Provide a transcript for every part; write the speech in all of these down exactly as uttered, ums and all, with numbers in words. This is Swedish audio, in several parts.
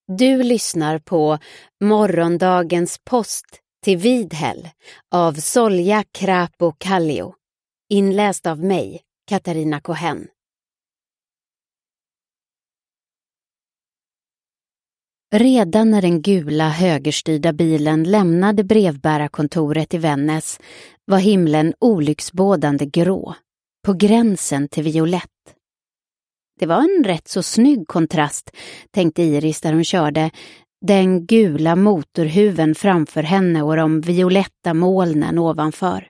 Du lyssnar på Morgondagens post till Vidhäll av Solja Krapo Kallio. Inläst av mig, Katarina Cohen. Redan när den gula högerstyrda bilen lämnade brevbärarkontoret i Vännäs var himlen olycksbådande grå, på gränsen till violett. Det var en rätt så snygg kontrast, tänkte Iris där hon körde, den gula motorhuven framför henne och de violetta molnen ovanför.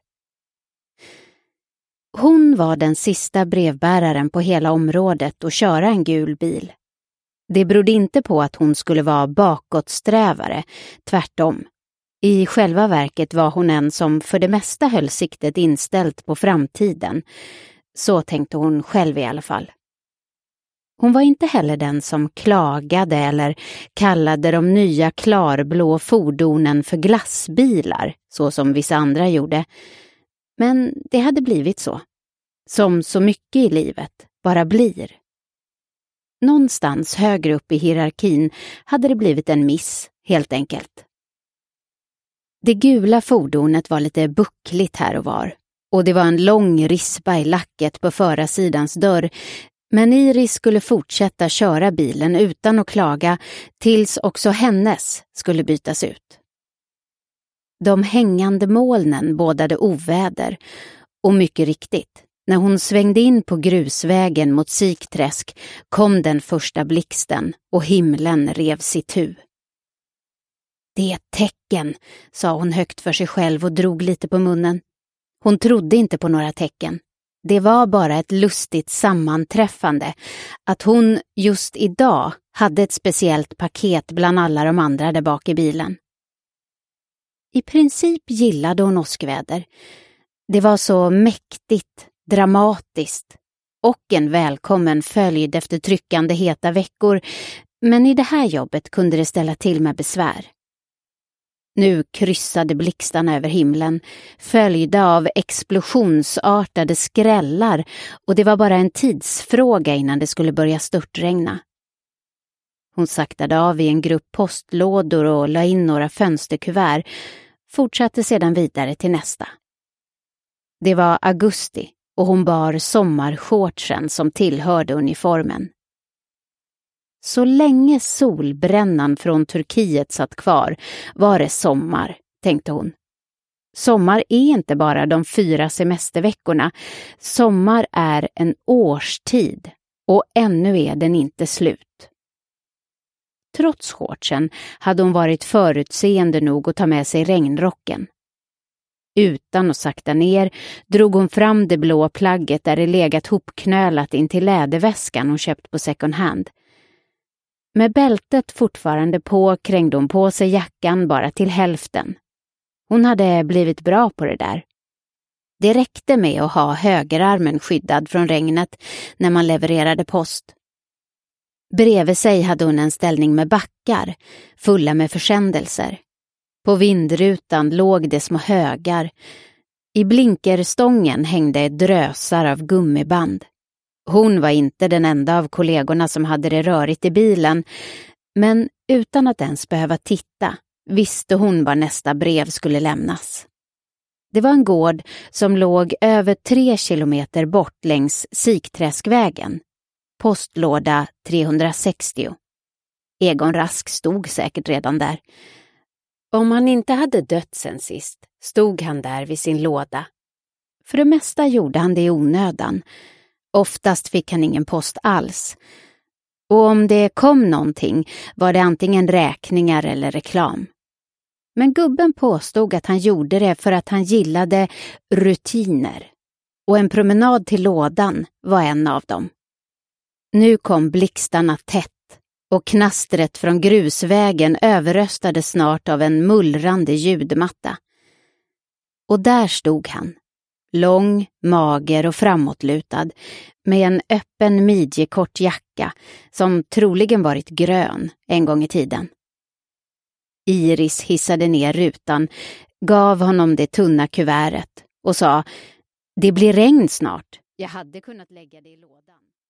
Hon var den sista brevbäraren på hela området att köra en gul bil. Det berodde inte på att hon skulle vara bakåtsträvare, tvärtom. I själva verket var hon en som för det mesta höll siktet inställt på framtiden. Så tänkte hon själv i alla fall. Hon var inte heller den som klagade eller kallade de nya klarblå fordonen för glassbilar, så som vissa andra gjorde. Men det hade blivit så. Som så mycket i livet bara blir. Någonstans högre upp i hierarkin hade det blivit en miss, helt enkelt. Det gula fordonet var lite buckligt här och var. Och det var en lång rispa i lacket på förarsidans dörr. Men Iris skulle fortsätta köra bilen utan att klaga tills också hennes skulle bytas ut. De hängande molnen bådade oväder och mycket riktigt, när hon svängde in på grusvägen mot Sikträsk kom den första blixten och himlen rev sitt hu. Det är ett tecken, sa hon högt för sig själv och drog lite på munnen. Hon trodde inte på några tecken. Det var bara ett lustigt sammanträffande att hon just idag hade ett speciellt paket bland alla de andra där bak i bilen. I princip gillade hon åskväder. Det var så mäktigt, dramatiskt och en välkommen följd efter tryckande heta veckor, men i det här jobbet kunde det ställa till med besvär. Nu kryssade blixtarna över himlen, följda av explosionsartade skrällar, och det var bara en tidsfråga innan det skulle börja störtregna. Hon saktade av i en grupp postlådor och la in några fönsterkuvert, fortsatte sedan vidare till nästa. Det var augusti och hon bar sommarshortsen som tillhörde uniformen. Så länge solbrännan från Turkiet satt kvar var det sommar, tänkte hon. Sommar är inte bara de fyra semesterveckorna. Sommar är en årstid och ännu är den inte slut. Trots shortsen hade hon varit förutseende nog att ta med sig regnrocken. Utan att sakta ner drog hon fram det blå plagget där det legat hopknölat in till läderväskan hon köpt på second hand. Med bältet fortfarande på krängde hon på sig jackan bara till hälften. Hon hade blivit bra på det där. Det räckte med att ha högerarmen skyddad från regnet när man levererade post. Bredvid sig hade hon en ställning med backar, fulla med försändelser. På vindrutan låg det små högar. I blinkerstången hängde drösar av gummiband. Hon var inte den enda av kollegorna som hade det rörigt i bilen, men utan att ens behöva titta visste hon var nästa brev skulle lämnas. Det var en gård som låg över tre kilometer bort längs Sikträskvägen. Postlåda trehundrasextio. Egon Rask stod säkert redan där. Om han inte hade dött sen sist stod han där vid sin låda. För det mesta gjorde han det i onödan. Oftast fick han ingen post alls. Och om det kom någonting var det antingen räkningar eller reklam. Men gubben påstod att han gjorde det för att han gillade rutiner. Och en promenad till lådan var en av dem. Nu kom blixtarna tätt och knastret från grusvägen överröstade snart av en mullrande ljudmatta. Och där stod han. Lång, mager och framåtlutad, med en öppen midjekort jacka som troligen varit grön en gång i tiden. Iris hissade ner rutan, gav honom det tunna kuvertet och sa: "Det blir regn snart. Jag hade kunnat lägga det i lådan."